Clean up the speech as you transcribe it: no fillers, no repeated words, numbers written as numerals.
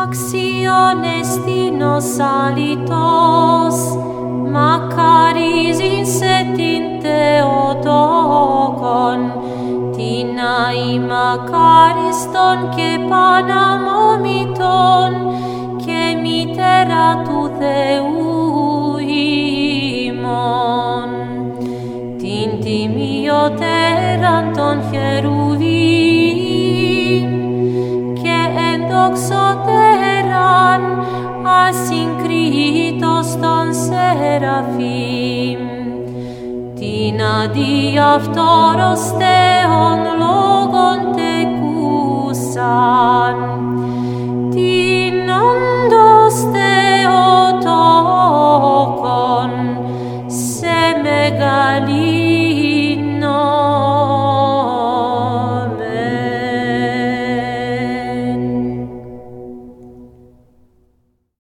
Actionestinos alitos, Macaris in setin Theotokon, Tinai Macariston και Παναμόμητον, και μητέρα του Θεού ημών. Την τιμιωτέραν των χερουβίμ, και ενδοξωτέραν ασυγκρίτως των σεραφείμ, την αδιαυτόρος Θεόν λόγον τεκούσαν.